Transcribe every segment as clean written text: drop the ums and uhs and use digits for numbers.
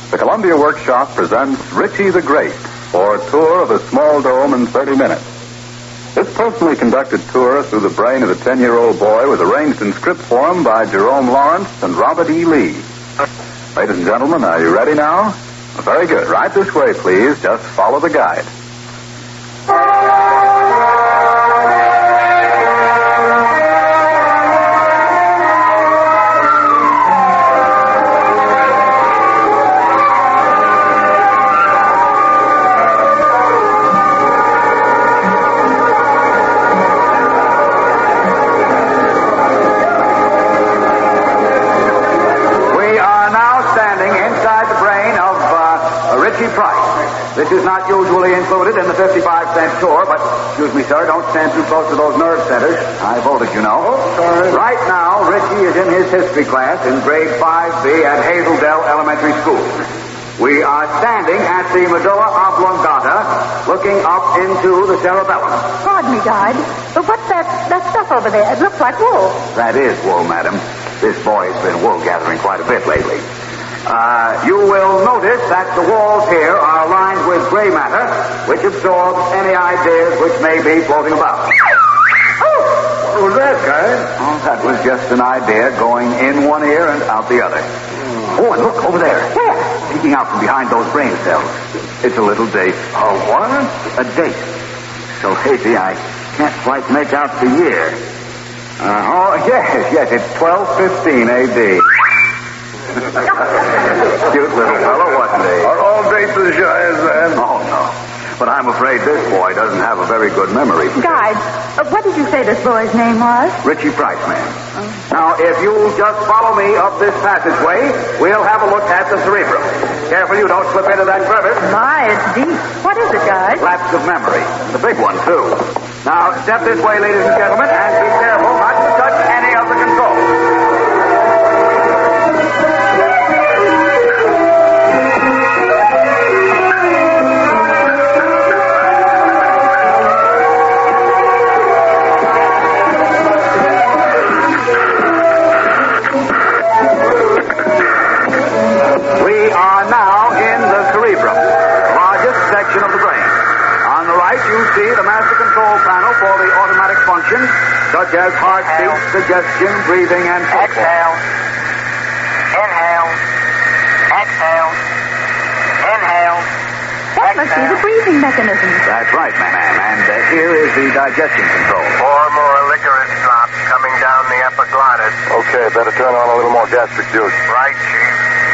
The Columbia Workshop presents Richie the Great, or Tour of a Small Dome in 30 Minutes. This personally conducted tour through the brain of a 10-year-old boy was arranged in script form by Jerome Lawrence and Robert E. Lee. Ladies and gentlemen, are you ready now? Very good. Right this way, please. Just follow the guide. This is not usually included in the 55-cent tour, but, excuse me, sir, don't stand too close to those nerve centers. High voltage, you know. Oh, sorry. Right now, Richie is in his history class in grade 5B at Hazeldale Elementary School. We are standing at the medulla oblongata, looking up into the cerebellum. Pardon me, guide, but what's that stuff over there? It looks like wool. That is wool, madam. This boy's been wool gathering quite a bit lately. You will notice that the walls here are lined with gray matter, which absorbs any ideas which may be floating about. What was that, guy? Oh, that was just an idea going in one ear and out the other. Oh, and look, over there. Where? Peeking out from behind those brain cells. It's a little date. A what? A date. So hazy, I can't quite make out the year. Yes, it's 1215 A.D. Cute little fellow, wasn't he? Are all dates as shy as that? Oh, no. But I'm afraid this boy doesn't have a very good memory. Guide, what did you say this boy's name was? Richie Price, ma'am. Now, if you'll just follow me up this passageway, we'll have a look at the cerebrum. Careful you don't slip into that crevice. My, it's deep. What is it, guide? Lapse of memory. The big one, too. Now, step this way, ladies and gentlemen, and be careful not to touch any of the controls. Such as heartbeat, suggestion, breathing, and so forth. Exhale. Inhale. Exhale. Inhale. That must be the breathing mechanism. That's right, ma'am. And here is the digestion control. 4 more licorice drops coming down the epiglottis. Okay, better turn on a little more gastric juice. Right, Chief.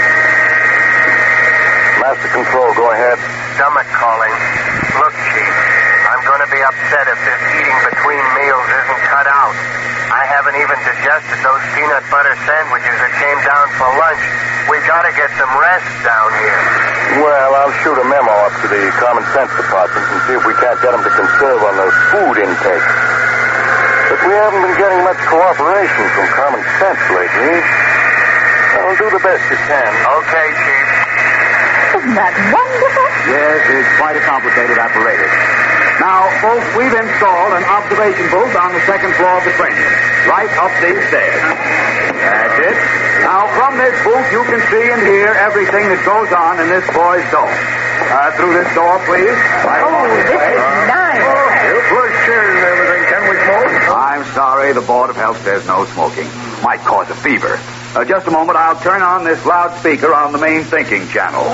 Master control, go ahead. Stomach calling. Look, Chief, I'm going to be upset if this eating between meals isn't cut out. I haven't even digested those peanut butter sandwiches that came down for lunch. We got to get some rest down here. Well, I'll shoot a memo up to the Common Sense Department and see if we can't get them to conserve on those food intakes. But we haven't been getting much cooperation from Common Sense lately. I'll do the best you can. Okay, Chief. Isn't that wonderful? Yes, it's quite a complicated apparatus. Now, folks, we've installed an observation booth on the second floor of the cranium, right up these stairs. That's it. Now, from this booth, you can see and hear everything that goes on in this boy's dome. Through this door, please. Right Oh, this is nice. You push chairs and everything. Can we smoke? I'm sorry, the Board of Health says no smoking. Might cause a fever. Just a moment, I'll turn on this loudspeaker on the main thinking channel.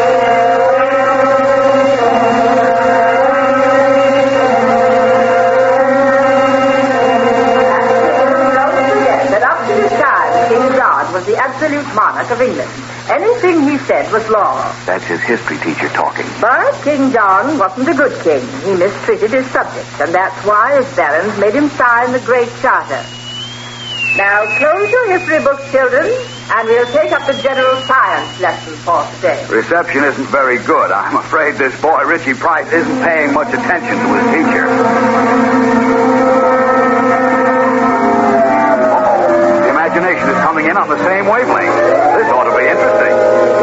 Was the absolute monarch of England. Anything he said was law. That's his history teacher talking. But King John wasn't a good king. He mistreated his subjects, and that's why his barons made him sign the Great Charter. Now close your history books, children, and we'll take up the general science lesson for today. Reception isn't very good. I'm afraid this boy, Richie Price, isn't paying much attention to his teacher. Imagination is coming in on the same wavelength. This ought to be interesting.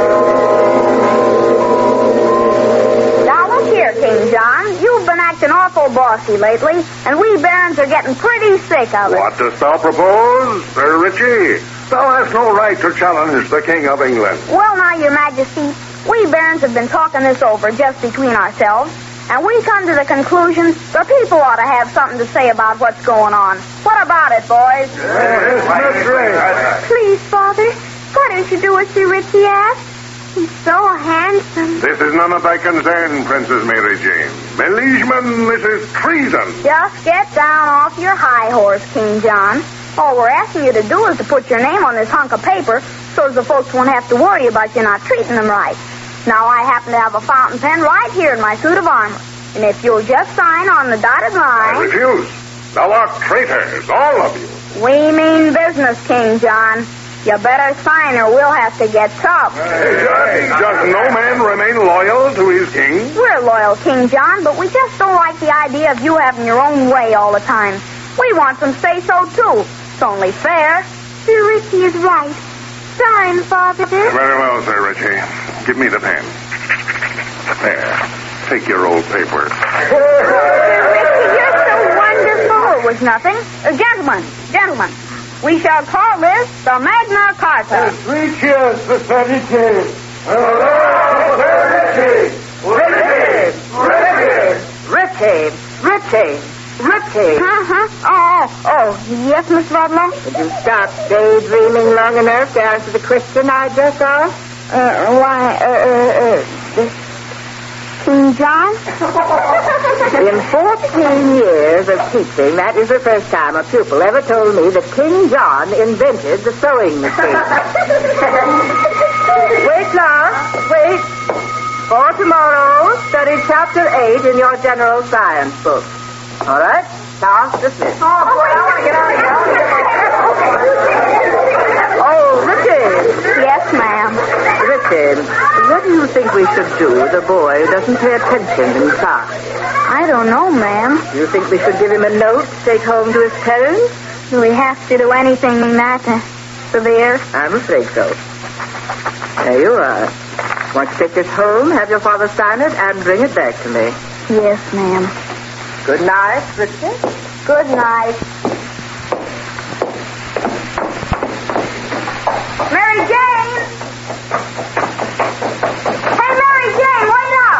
Now look here, King John. You've been acting awful bossy lately, and we barons are getting pretty sick of it. What dost thou propose, Sir Richie? Thou hast no right to challenge the King of England. Well, now, Your Majesty, We Barons have been talking this over just between ourselves, and we come to the conclusion the people ought to have something to say about what's going on. What about it, boys? Please, Father, why don't you do as Sir Richie asked? He's so handsome. This is none of thy concern, Princess Mary Jane. My liegeman, this is treason. Just get down off your high horse, King John. All we're asking you to do is to put your name on this hunk of paper so as the folks won't have to worry about you not treating them right. Now, I happen to have a fountain pen right here in my suit of armor. And if you'll just sign on the dotted line... I refuse. Thou art traitors, all of you. We mean business, King John. You better sign or we'll have to get tough. Does no man remain loyal to his king? We're loyal, King John, but we just don't like the idea of you having your own way all the time. We want some say-so, too. It's only fair. Sir Richie is right. Sign, Father. Very well, Sir Richie. Give me the pen. There. Take your old paper. Sir Richie, you're so wonderful. It was nothing. Gentlemen. We shall call this the Magna Carta. 3 cheers for Sir Richie. Richie. Oh, yes, Miss Ludlow? Did you stop daydreaming long enough to answer the question I just asked? King John? In 14 years of teaching, that is the first time a pupil ever told me that King John invented the sewing machine. Wait, class. Wait. For tomorrow, study Chapter 8 in your general science book. All right? Class dismissed. Oh, Richard. Yes, ma'am. Richard, what do you think we should do? The boy doesn't pay attention in class. I don't know, ma'am. Do you think we should give him a note to take home to his parents? Do we have to do anything that severe? I'm afraid so. There you are. Want to take this home, have your father sign it, and bring it back to me. Yes, ma'am. Good night, Richard. Good night. Mary Jane! Hey, Mary Jane, wait up!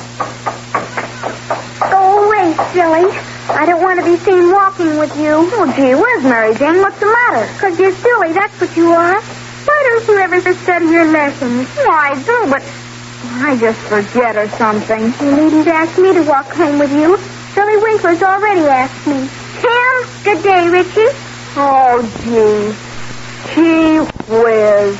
Go away, silly. I don't want to be seen walking with you. Oh, gee whiz, Mary Jane, what's the matter? 'Cause you're silly, that's what you are. Why don't you ever study your lessons? Well, I do, but I just forget or something. You needn't ask me to walk home with you. Billy Winkler's already asked me. Tim, good day, Richie. Oh, gee. Gee whiz.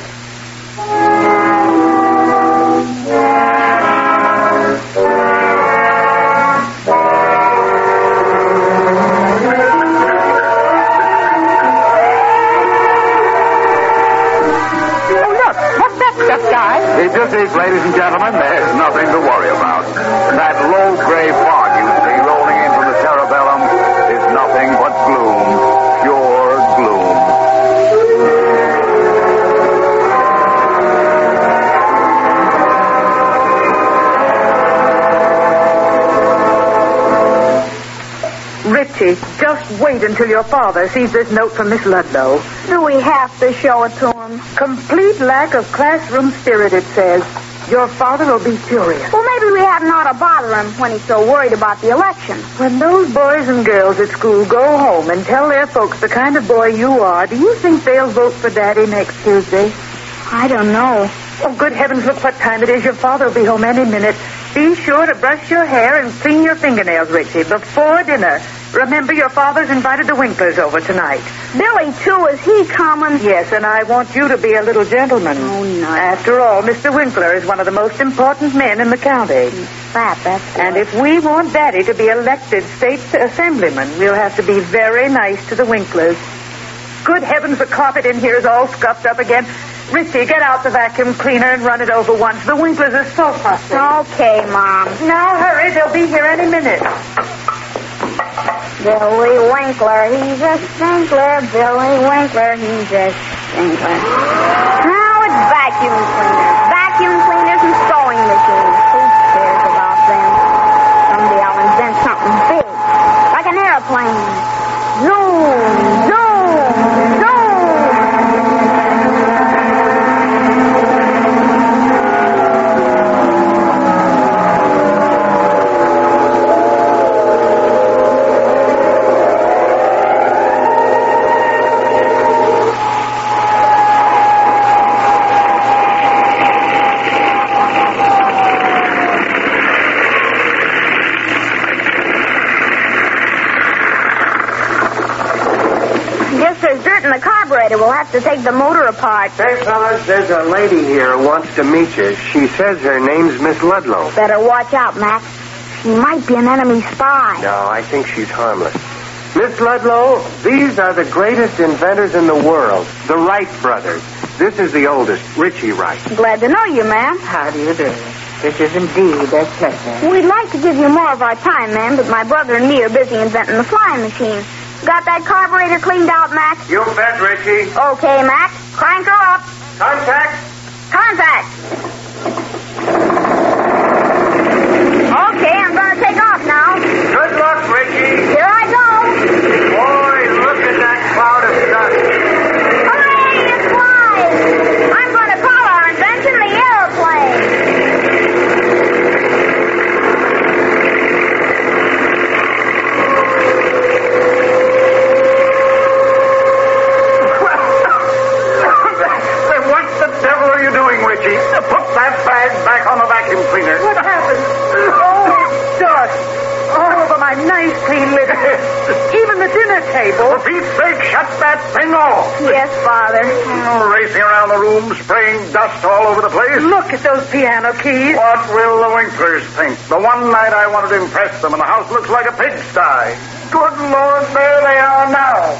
It just is, ladies and gentlemen, there's nothing to worry about. That low gray fog you see rolling in from the Cerebellum is nothing but gloom. Pure gloom. Richie, just wait until your father sees this note from Miss Ludlow. Do we have to show it to him? Complete lack of classroom spirit, it says. Your father will be furious. Well, maybe we hadn't ought to bother him when he's so worried about the election. When those boys and girls at school go home and tell their folks the kind of boy you are, do you think they'll vote for Daddy next Tuesday? I don't know. Oh, good heavens, look what time it is. Your father will be home any minute. Be sure to brush your hair and clean your fingernails, Richie, before dinner. Remember, your father's invited the Winklers over tonight. Billy, too, is he coming? Yes, and I want you to be a little gentleman. Oh, no. After all, Mr. Winkler is one of the most important men in the county. That's And if we want Daddy to be elected state assemblyman, we'll have to be very nice to the Winklers. Good heavens, the carpet in here is all scuffed up again. Richie, get out the vacuum cleaner and run it over once. The Winklers are so fussy. Okay, Mom. Now, hurry. They'll be here any minute. Billy Winkler, he's a stinkler. Billy Winkler, he's a stinkler. Now it's vacuum cleaners. Vacuum cleaners and sewing machines. Who cares about them? Someday I'll invent something big. Like an airplane. Zoom, zoom, zoom. carburetor. We'll have to take the motor apart. Hey, fellas, there's a lady here who wants to meet you. She says her name's Miss Ludlow. Better watch out, Mac. She might be an enemy spy. No, I think she's harmless. Miss Ludlow, these are the greatest inventors in the world, the Wright brothers. This is the oldest, Richie Wright. Glad to know you, ma'am. How do you do? This is indeed a pleasure. We'd like to give you more of our time, ma'am, but my brother and me are busy inventing the flying machine. Got that carburetor cleaned out, Mac? You bet, Richie. Okay, Mac. Crank her up. Contact. Contact. Okay, I'm going to take off now. Good luck, Richie. Here I go. Boy, look at that cloud of dust. Hooray, it flies. I'm going to call our invention the airplane. What the devil are you doing, Richie? Put that bag back on the vacuum cleaner. What happened? Oh, dust. All over my nice clean living room. Even the dinner table. For Pete's sake, shut that thing off. Yes, Father. Racing around the room, spraying dust all over the place. Look at those piano keys. What will the Winklers think? The one night I wanted to impress them, and the house looks like a pigsty. Good Lord, there they are now.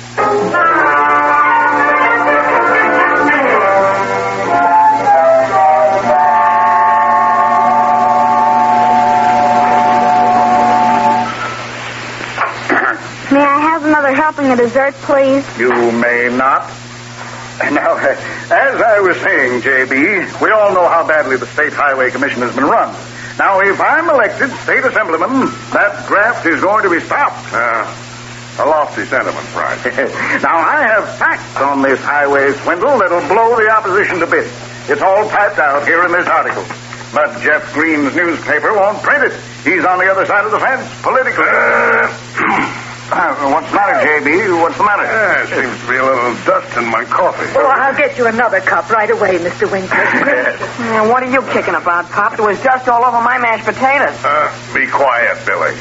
May I have another helping of dessert, please? You may not. Now, as I was saying, J.B., we all know how badly the State Highway Commission has been run. Now, if I'm elected state assemblyman, that graft is going to be stopped. A lofty sentiment, Price. Now, I have facts on this highway swindle that'll blow the opposition to bits. It's all typed out here in this article. But Jeff Green's newspaper won't print it. He's on the other side of the fence, politically. What's the matter, J.B.? What's the matter? Seems to be a little dust in my coffee. Oh, I'll get you another cup right away, Mr. Winkler. What are you kicking about, Pop? There was dust all over my mashed potatoes. Be quiet, Billy.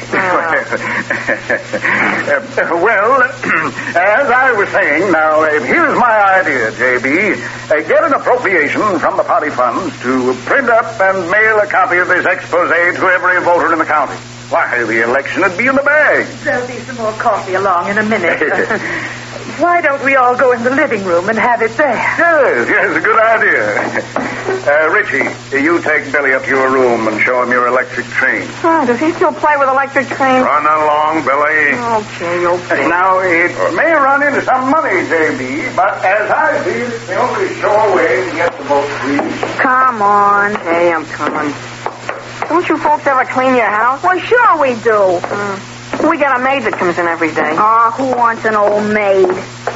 Well, as I was saying, now, here's my idea, J.B. Get an appropriation from the party funds to print up and mail a copy of this expose to every voter in the county. Why, the election would be in the bag. There'll be some more coffee along in a minute. Why don't we all go in the living room and have it there? Yes, a good idea. Richie, you take Billy up to your room and show him your electric train. Does he still play with electric trains? Run along, Billy. Okay. Now, it may run into some money, J.B., but as I see it, it's the only sure way to get the vote, please. Come on. Hey, I'm coming. Don't you folks ever clean your house? Well, sure we do. We got a maid that comes in every day. Oh, who wants an old maid?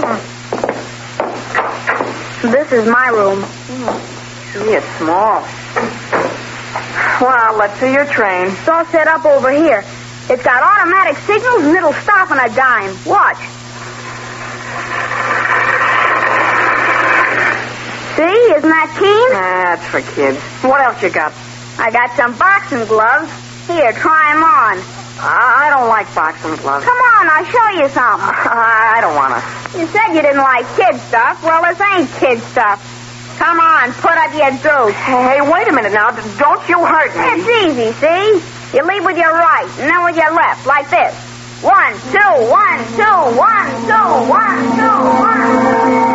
This is my room. Gee, it's small. Well, let's see your train. It's all set up over here. It's got automatic signals and it'll stop on a dime. Watch. See? Isn't that keen? That's for kids. What else you got? I got some boxing gloves. Here, try them on. I don't like boxing gloves. Come on, I'll show you some. I don't want to. You said you didn't like kid stuff. Well, this ain't kid stuff. Come on, put up your deuce. Hey, wait a minute now. Don't you hurt me. It's easy, see? You lead with your right, and then with your left, like this. 1, 2, 1, 2, 1, 2, 1, 2, 1.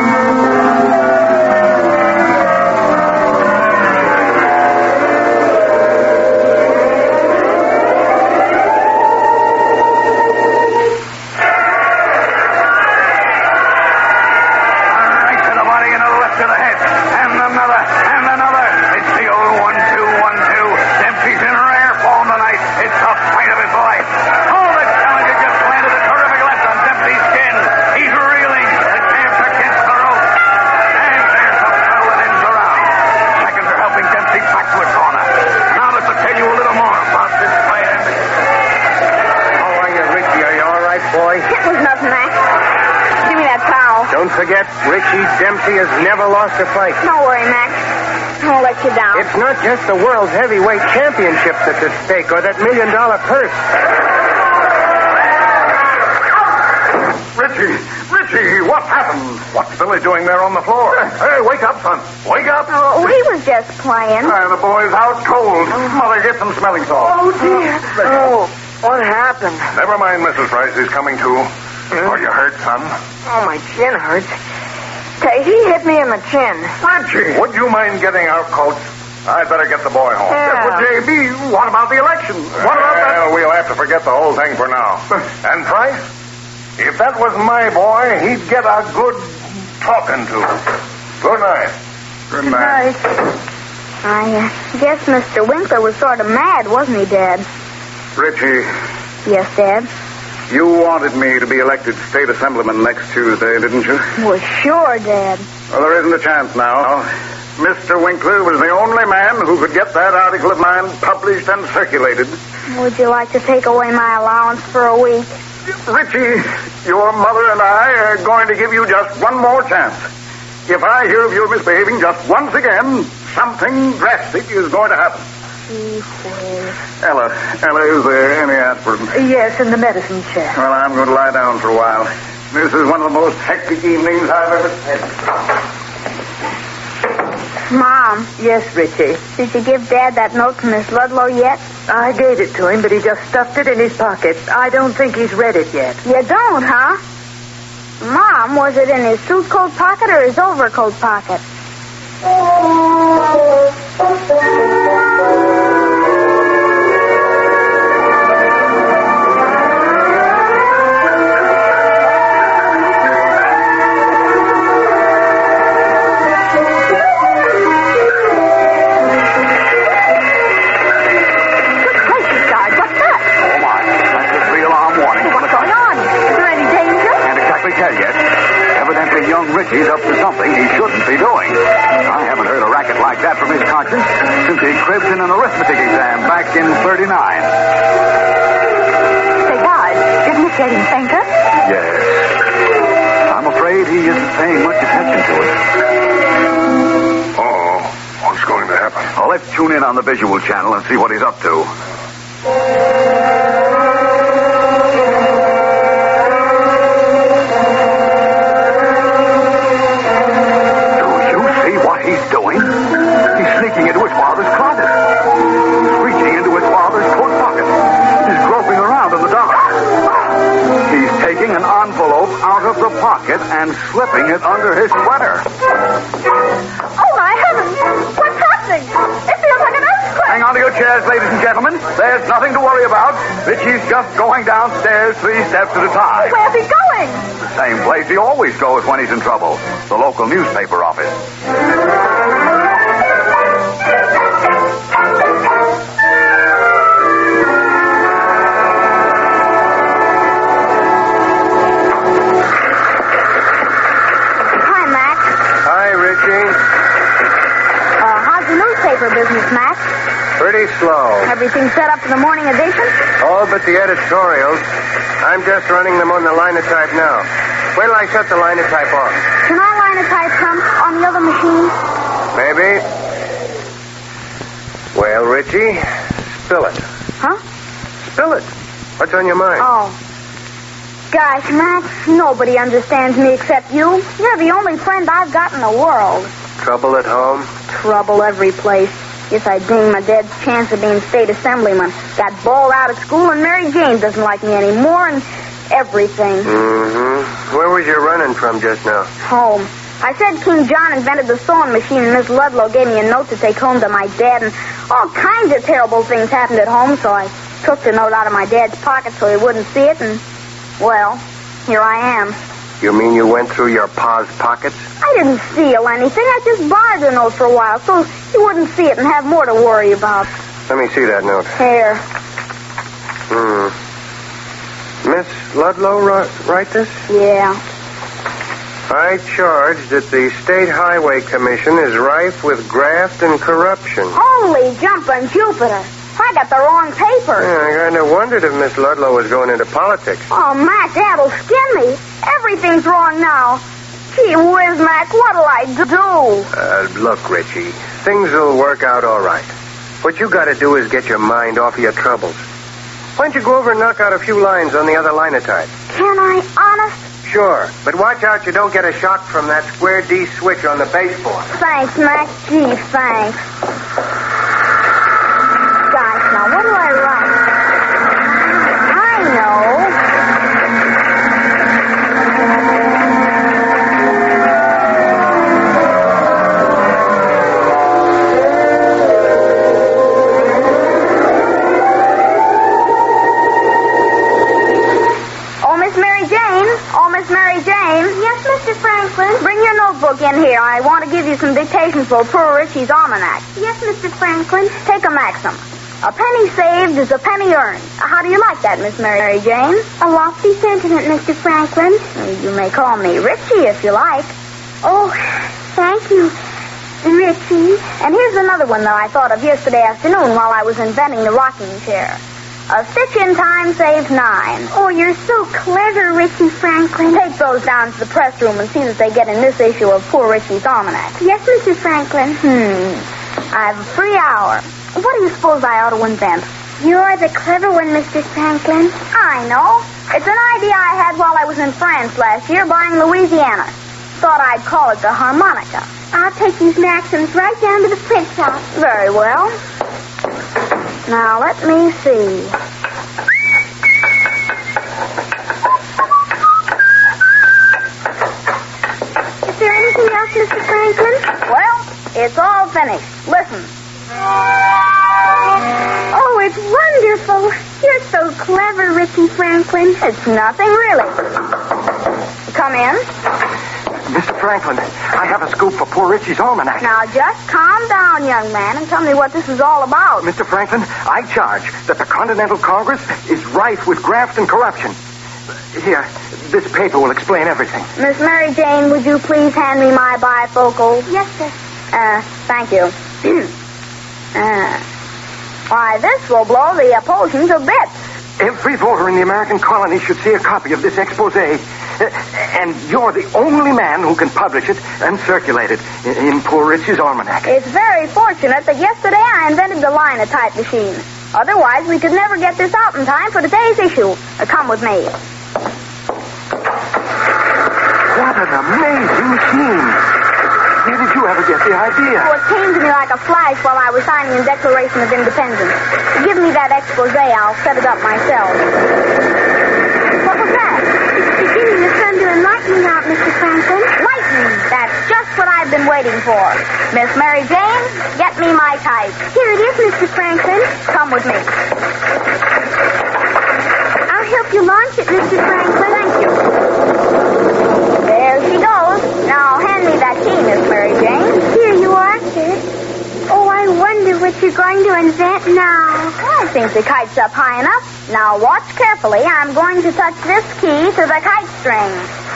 Don't forget, Richie Dempsey has never lost a fight. Don't worry, Max. I won't let you down. It's not just the world's heavyweight championship that's at stake or that $1 million purse. Richie, Richie, what happened? What's Billy doing there on the floor? Hey, wake up, son. Wake up. Oh, he was just playing. The boy's out cold. Mother, get some smelling salts. Oh, dear. Oh, what happened? Never mind, Mrs. Price. He's coming to. Are you hurt, son? Oh, my chin hurts. He hit me in the chin. Richie, would you mind getting our coats? I'd better get the boy home. Yeah. But, J.B., what about the election? What about that? We'll have to forget the whole thing for now. And Price, if that was my boy, he'd get a good talking to. Good night. Good night. I guess Mr. Winkler was sort of mad, wasn't he, Dad? Richie, Yes, Dad. you wanted me to be elected state assemblyman next Tuesday, didn't you? Well, sure, Dad. Well, there isn't a chance now. Mr. Winkler was the only man who could get that article of mine published and circulated. Would you like to take away my allowance for a week? Richie, your mother and I are going to give you just one more chance. If I hear of your misbehaving just once again, something drastic is going to happen. Ella, is there any aspirin? Yes, in the medicine chest. Well, I'm going to lie down for a while. This is one of the most hectic evenings I've ever had. Mom. Yes, Richie. Did you give Dad that note to Miss Ludlow yet? I gave it to him, but he just stuffed it in his pocket. I don't think he's read it yet. You don't, huh? Mom, was it in his suit coat pocket or his overcoat pocket? Richie's up to something he shouldn't be doing. I haven't heard a racket like that from his conscience since he cribbed in an arithmetic exam back in 39. Say, guys, isn't it getting fainter? Yes. I'm afraid he isn't paying much attention to it. What's going to happen? Well, let's tune in on the visual channel and see what he's up to. Into his father's closet. He's reaching into his father's coat pocket. He's groping around in the dark. He's taking an envelope out of the pocket and slipping it under his sweater. Oh, my heavens! What's happening? It feels like an earthquake! Hang on to your chairs, ladies and gentlemen. There's nothing to worry about. Richie's just going downstairs 3 steps at a time. Where's he going? The same place he always goes when he's in trouble. The local newspaper office. Business, Mac? Pretty slow. Everything set up for the morning edition? All but the editorials. I'm just running them on the linotype now. Wait till I shut the linotype off. Can I linotype some on the other machine? Maybe. Well, Richie, spill it. Huh? Spill it. What's on your mind? Oh. Gosh, Mac, nobody understands me except you. You're the only friend I've got in the world. Trouble at home? Trouble every place. Guess I dinged my dad's chance of being state assemblyman. Got bawled out of school, and Mary Jane doesn't like me anymore, and everything. Mm-hmm. Where was you running from just now? Home. I said King John invented the sewing machine, and Miss Ludlow gave me a note to take home to my dad, and all kinds of terrible things happened at home, so I took the note out of my dad's pocket so he wouldn't see it, and, well, here I am. You mean you went through your pa's pockets? I didn't steal anything. I just borrowed the note for a while so he wouldn't see it and have more to worry about. Let me see that note. Here. Miss Ludlow write this? Yeah. I charge that the State Highway Commission is rife with graft and corruption. Holy jumping Jupiter. I got the wrong paper. Yeah, I kind of wondered if Miss Ludlow was going into politics. Oh, Mac, that'll skin me. Everything's wrong now. Gee whiz, Mac, what'll I do? Look, Richie, things will work out all right. What you got to do is get your mind off of your troubles. Why don't you go over and knock out a few lines on the other linotype? Can I, honest? Sure. But watch out you don't get a shock from that square D switch on the baseboard. Thanks, Mac. Gee, thanks. Gosh, now what do I write? I know. Bring your notebook in here. I want to give you some dictations for Poor Richie's Almanac. Yes, Mr. Franklin. Take a maxim. A penny saved is a penny earned. How do you like that, Miss Mary Jane? A lofty sentiment, Mr. Franklin. You may call me Richie if you like. Oh, thank you, Richie. And here's another one that I thought of yesterday afternoon while I was inventing the rocking chair. A stitch in time saves 9. Oh, you're so clever, Richie Franklin. Take those down to the press room and see that they get in this issue of Poor Richie's Almanac. Yes, Mr. Franklin. I have a free hour. What do you suppose I ought to invent? You're the clever one, Mr. Franklin. I know. It's an idea I had while I was in France last year buying Louisiana. Thought I'd call it the harmonica. I'll take these maxims right down to the print shop. Very well. Now, let me see. Is there anything else, Mr. Franklin? Well, it's all finished. Listen. Oh, it's wonderful. You're so clever, Richie Franklin. It's nothing, really. Come in. Mr. Franklin, I have a scoop for Poor Richie's Almanac. Now, just calm down, young man, and tell me what this is all about. Mr. Franklin, I charge that the Continental Congress is rife with graft and corruption. Here, this paper will explain everything. Miss Mary Jane, would you please hand me my bifocal? Yes, sir. Thank you. Why, this will blow the potion to bits. Every voter in the American colony should see a copy of this expose. And you're the only man who can publish it and circulate it in Poor Richie's Almanac. It's very fortunate that yesterday I invented the linotype machine. Otherwise, we could never get this out in time for today's issue. Come with me. What an amazing machine. Where did you ever get the idea? Oh, it came to me like a flash while I was signing the Declaration of Independence. Give me that expose. I'll set it up myself. What was that? It's beginning to thunder and lightning out, Mr. Franklin. Lightning! That's just what I've been waiting for. Miss Mary Jane, get me my type. Here it is, Mr. Franklin. Come with me. I'll help you launch it, Mr. Franklin. Thank you. There she goes. Now, hand me that key, Miss Mary Jane. Here you are, sir. Oh, I wonder what you're going to invent now. I think the kite's up high enough. Now, watch carefully. I'm going to touch this key to the kite string.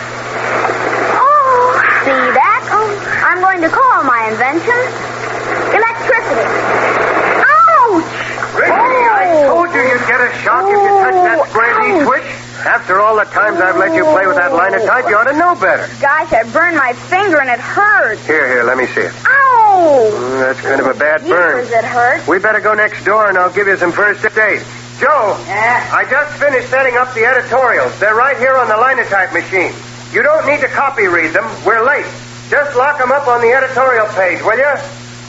Oh. See that? Oh. I'm going to call my invention electricity. Ouch! Richie, I told you you'd get a shock if you touched that square D switch. After all the times I've let you play with that linotype, you ought to know better. Gosh, I burned my finger and it hurts. Here, let me see it. Ow! That's kind of a bad burn. Does it hurt? We better go next door and I'll give you some first aid. Joe, I just finished setting up the editorials. They're right here on the linotype machine. You don't need to copy read them. We're late. Just lock them up on the editorial page, will you?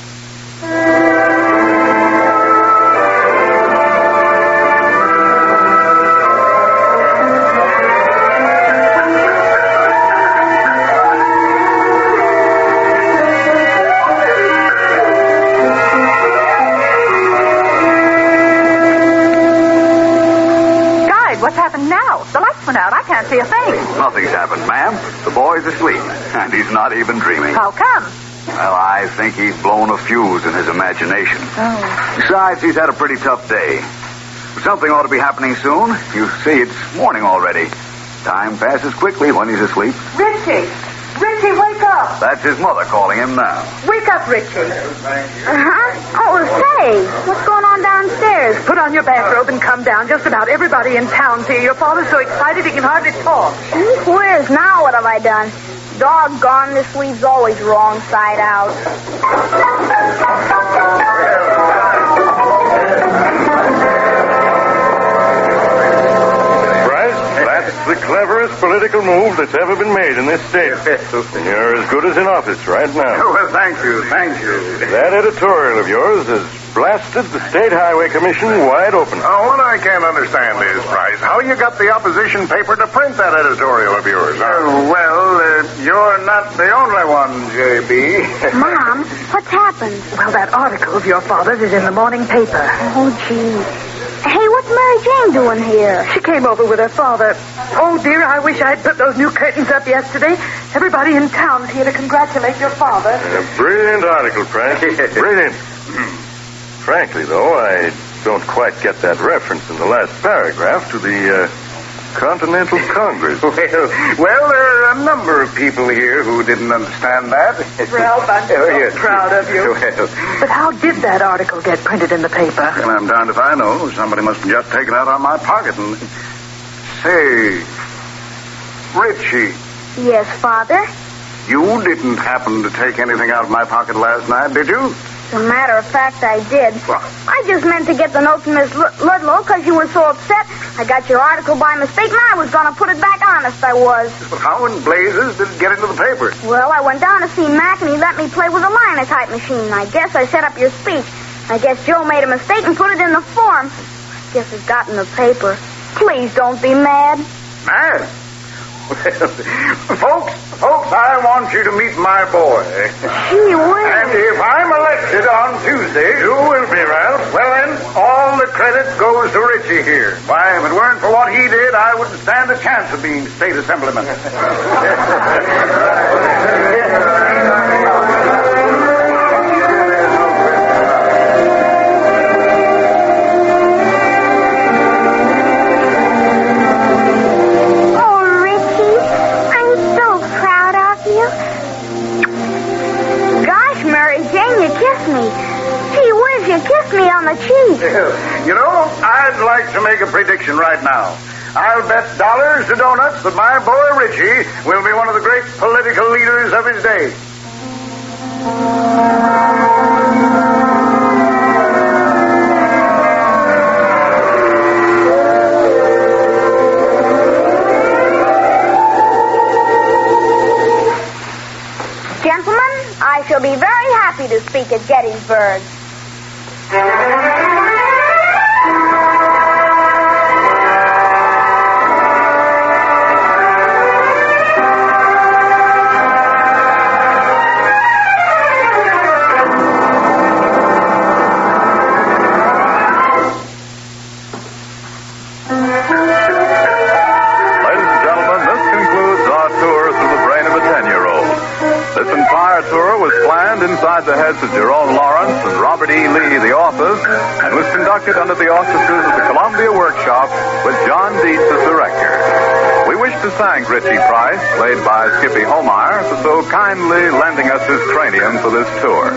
What's happened now? The lights went out. I can't see a thing. Nothing's happened, ma'am. The boy's asleep, and he's not even dreaming. How come? Well, I think he's blown a fuse in his imagination. Oh. Besides, he's had a pretty tough day. Something ought to be happening soon. You see, it's morning already. Time passes quickly when he's asleep. Richie! Richie, wake up! That's his mother calling him now. Wake up, Richie. Oh, say, what's going on downstairs? Put on your bathrobe and come down. Just about everybody in town see you. Your father's so excited he can hardly talk. Where's now? What have I done? Doggone, this sleeve's always wrong side out. Bryce, that's the cleverest political political move that's ever been made in this state. And you're as good as in office right now. Well, thank you. That editorial of yours has blasted the State Highway Commission wide open. What I can't understand is, Price, how you got the opposition paper to print that editorial of yours. You're not the only one, J.B. Mom, what's happened? Well, that article of your father's is in the morning paper. Oh, gee. Hey, what's Mary Jane doing here? She came over with her father. Oh, dear, I wish I'd put those new curtains up yesterday. Everybody in town's here to congratulate your father. A brilliant article, Price. Brilliant. Frankly, though, I don't quite get that reference in the last paragraph to the Continental Congress. Well, there are a number of people here who didn't understand that. Ralph, I'm so proud of you. But how did that article get printed in the paper? Well, I'm darned if I know. Somebody must have just taken it out of my pocket and... Say, Richie. Yes, Father? You didn't happen to take anything out of my pocket last night, did you? As a matter of fact, I did. What? I just meant to get the note to Miss Ludlow because you were so upset. I got your article by mistake, and I was going to put it back, honest I was. But how in blazes did it get into the paper? Well, I went down to see Mac, and he let me play with the linotype machine. I guess I set up your speech. I guess Joe made a mistake and put it in the form. I guess it got in the paper. Please don't be mad. Mad? Well, folks, I want you to meet my boy. Gee whiz. And if I'm elected on Tuesday... You will be, Ralph. Well, then, all the credit goes to Richie here. Why, if it weren't for what he did, I wouldn't stand a chance of being state assemblyman. On the cheek. You know, I'd like to make a prediction right now. I'll bet dollars to donuts that my boy Richie will be one of the great political leaders of his day. Gentlemen, I shall be very happy to speak at Gettysburg. Inside the heads of Jerome Lawrence and Robert E. Lee, the authors, and was conducted under the auspices of the Columbia Workshop with John Dietz as director. We wish to thank Richie Price, played by Skippy Homeyer, for so kindly lending us his cranium for this tour.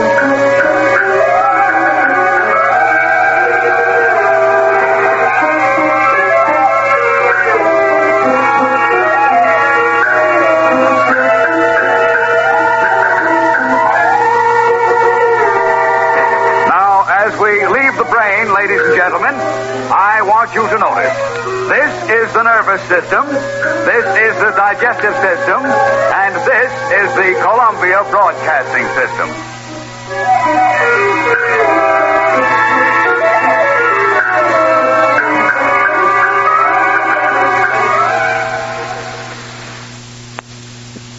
Ladies and gentlemen, I want you to notice. This is the nervous system, this is the digestive system, and this is the Columbia Broadcasting System.